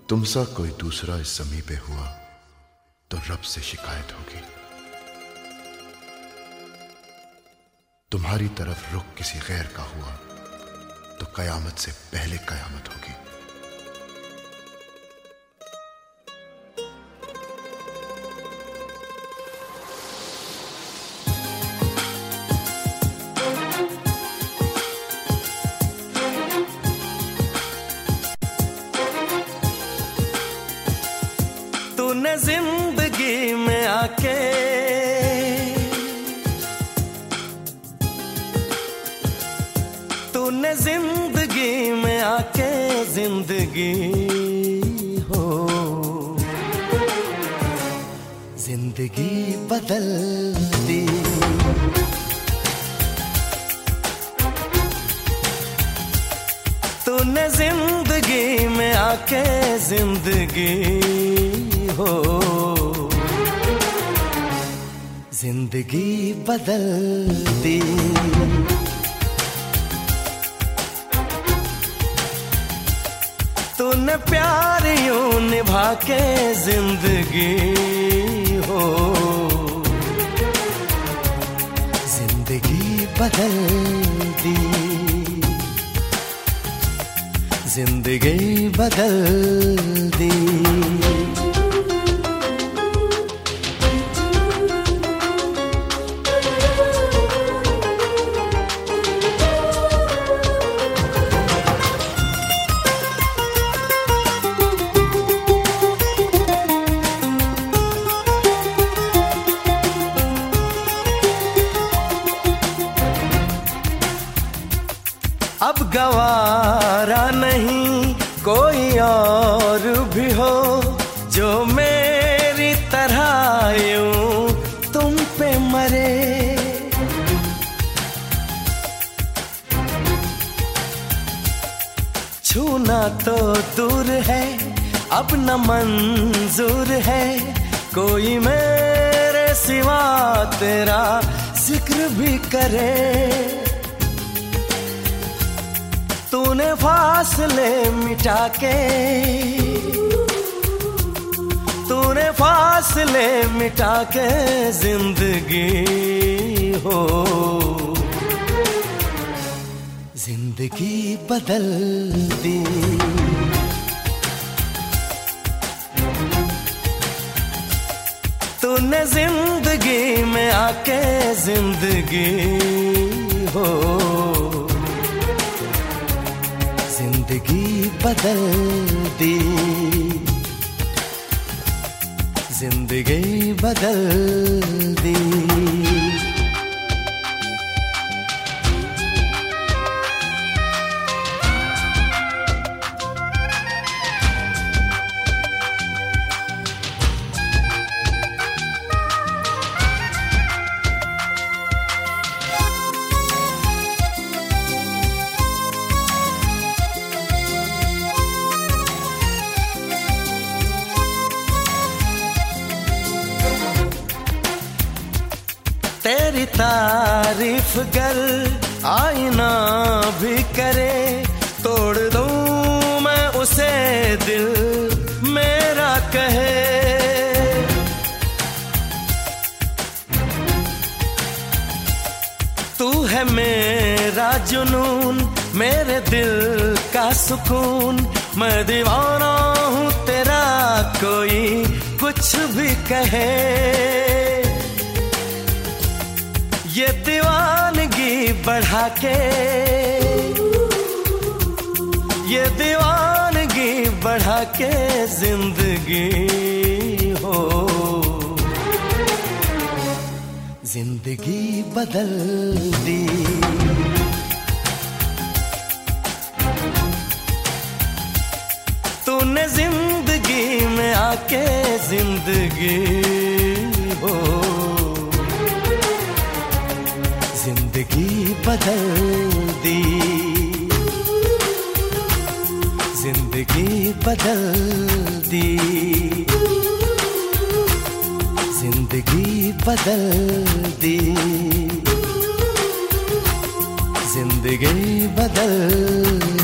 तुमसा कोई दूसरा इस ज़मीं पे हुआ तो रब से शिकायत होगी। तुम्हारी तरफ रुख किसी गैर का हुआ तो कयामत से पहले कयामत होगी। तूने जिंदगी में आके तूने जिंदगी में आके जिंदगी हो जिंदगी बदल दी। तूने जिंदगी में आके जिंदगी हो जिंदगी बदल दी। तूने प्यार यूं निभा के जिंदगी हो जिंदगी बदल दी। जिंदगी बदल दी। अब गवारा नहीं कोई और भी हो जो मेरी तरह यूं तुम पे मरे। छूना तो दूर है अब न मंजूर है कोई मेरे सिवा तेरा जिक्र भी करे। तूने फासले मिटा के तूने फासले मिटा के जिंदगी हो जिंदगी बदल दी। तूने जिंदगी में आके जिंदगी हो जिंदगी बदल दी। जिंदगी बदल दी। तेरी तारीफ गर आईना भी करे तोड़ दूं मैं उसे दिल मेरा कहे। तू है मेरा जुनून मेरे दिल का सुकून मैं दीवाना हूँ तेरा कोई कुछ भी कहे। ये दीवानगी बढ़ा के ये दीवानगी बढ़ा के जिंदगी हो जिंदगी बदल दी। तूने जिंदगी में आके जिंदगी हो जिंदगी बदल दी। जिंदगी बदल दी। जिंदगी बदल दी। जिंदगी बदल